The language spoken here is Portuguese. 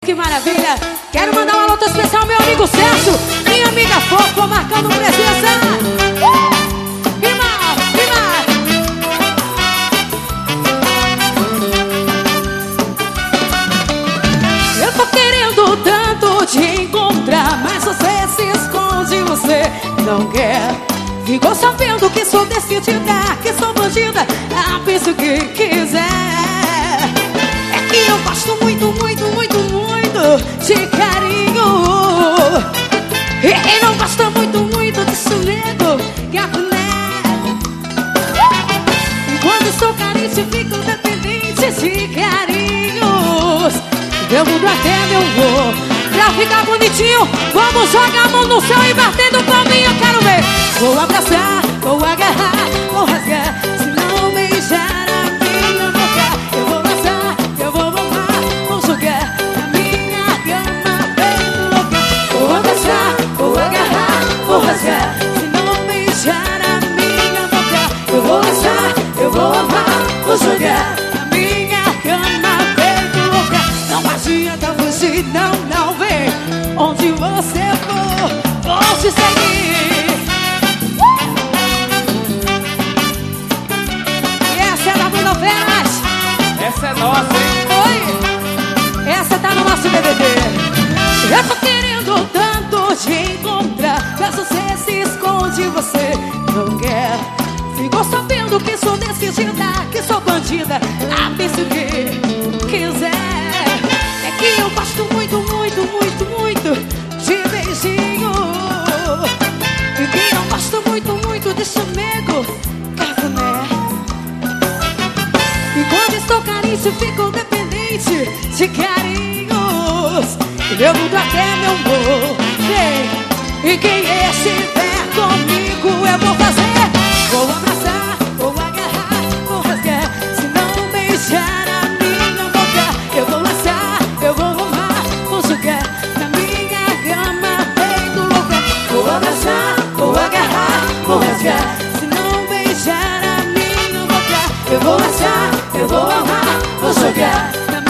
Que maravilha! Quero mandar uma nota especial ao meu amigo Celso, minha amiga Fofa, marcando presença. Rima! Eu tô querendo tanto te encontrar, mas você se esconde, você não quer. Ficou sabendo que sou decidida, que sou bandida, penso que quiser. É que eu gosto muito de carinho, e não gosta muito de sonego, gafuné. Quando estou carente, fico dependente de carinhos. Eu mudo até meu humor pra ficar bonitinho. Vamos jogar a mão no céu e batendo palminha, eu quero ver. Vou abraçar, vou agarrar, vou rasgar, se não beijar a minha boca. Eu vou abraçar, eu vou amar, vou jogar na minha cama bem louca. Vou abraçar, vou agarrar, vou rasgar, se não beijar a minha boca. Eu vou abraçar, eu vou amar, vou jogar na minha cama bem louca. Não adianta fugir, não vem. Onde você for, vou te seguir. Essa é nossa, hein? Oi! Essa tá no nosso DVD. Eu tô querendo tanto te encontrar, mas você se esconde, você não quer. Ficou sabendo que sou decidida, que sou bandida, penso que quiser. É que eu gosto muito de beijinho, e que não gosto muito de chamego, cafuné. E quando estou carente, fico dependente de carinhos. Eu mudo até meu humor. Vem, e quem estiver comigo eu vou fazer. Vou abraçar, vou agarrar, vou rasgar, se não beijar a minha boca. Eu vou laçar, eu vou amar, vou jogar na minha cama feito louca. Vou abraçar, vou agarrar, vou rasgar, se não beijar a minha boca. Eu vou laçar, eu vou amar, vou jogar na